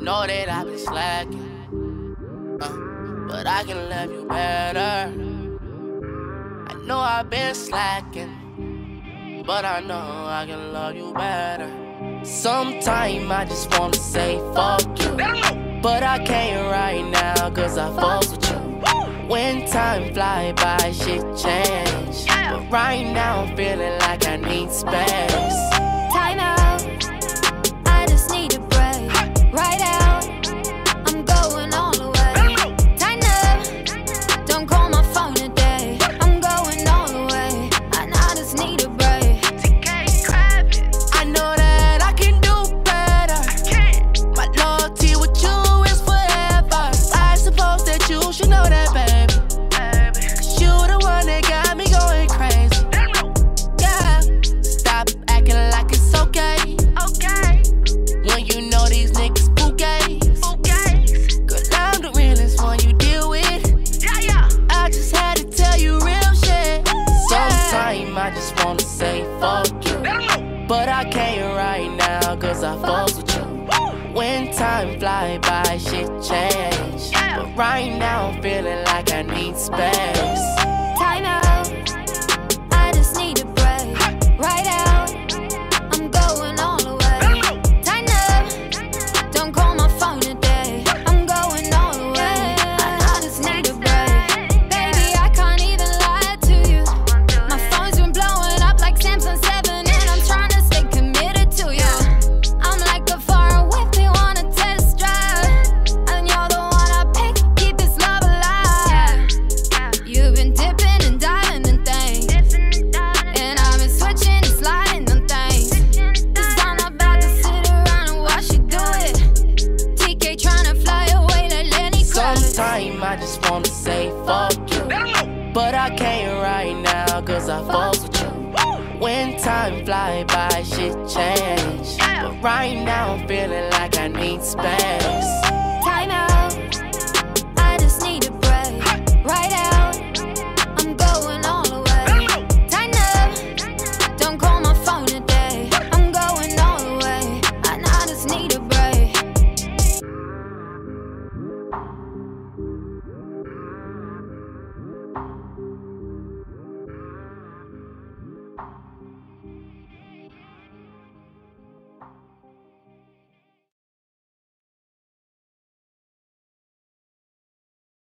know that I've been slacking, but I can love you better. I know I've been slacking, but I know I can love you better. Sometime I just wanna say fuck you, but I can't right now cause I fucks with you. When time fly by, shit change, but right now I'm feeling like I need space. Time out, I just need a break. Right out, I'm going all the way. Tighten up, don't call my phone today. I'm going all the way, and I just need a break. I know that I can do better. My loyalty with you is forever. I suppose that you should know that, baby. Cause you the one that got me going crazy. Yeah, stop acting like it's okay. When you know these niggas bouquets. Girl, I'm the realest one you deal with. I just had to tell you real shit. Sometimes I just wanna say fuck you, but I can't right now cause I fucks with you. When time fly by, shit change, but right now I'm feeling like I need space. Time out, I just need a break. Right out, I'm going all the way. Tighten up, don't call my phone today. I'm going all the way, and I just need a break. Baby, I can't even lie to you. My phone's been blowing up like Samsung 7, and I'm trying to stay committed to you. I'm like a far away if they wanna test drive, and you're the one I pick, keep this love alive. You've been dipping and diving and things, and I've been switching and sliding on things. Cause I'm not about to sit around and watch you do it. TK tryna fly away like Lenny Kravitz. Sometimes I just wanna say fuck you, but I can't right now cause I fucks with you. When time fly by, shit change, but right now I'm feeling like I need space.